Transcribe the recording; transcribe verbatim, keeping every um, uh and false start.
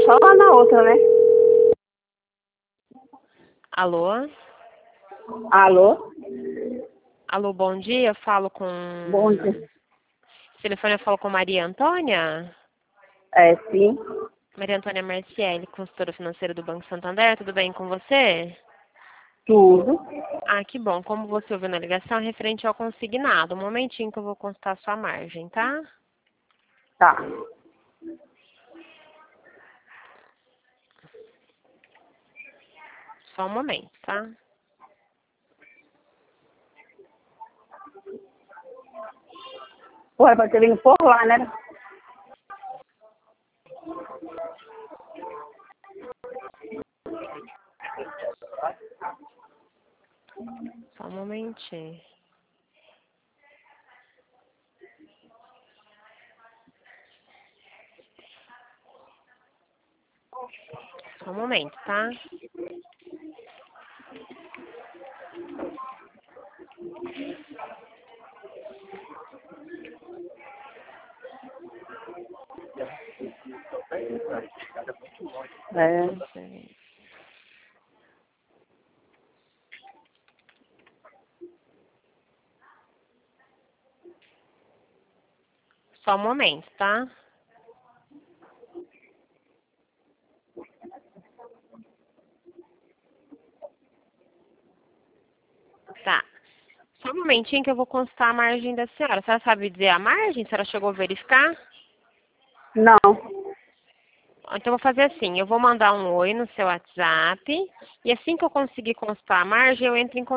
só lá na outra, né? Alô? Alô? Alô, bom dia. Eu falo com... Bom dia. Esse telefone eu falo com Maria Antônia? É, sim. Maria Antônia Marcielli, consultora financeira do Banco Santander. Tudo bem com você? Tudo. Ah, que bom. Como você ouviu na ligação, é referente ao consignado. Um momentinho que eu vou consultar a sua margem, tá? Tá. Só um momento, tá? Ué, vai ter vindo por lá, né? Só um momentinho. Só um momento, tá? É. Só um momento, tá? Tá. Só um momentinho que eu vou consultar a margem da senhora. A senhora sabe dizer a margem? A senhora chegou a verificar? Não. Então, eu vou fazer assim. Eu vou mandar um oi no seu WhatsApp. E assim que eu conseguir consultar a margem, eu entro em contato.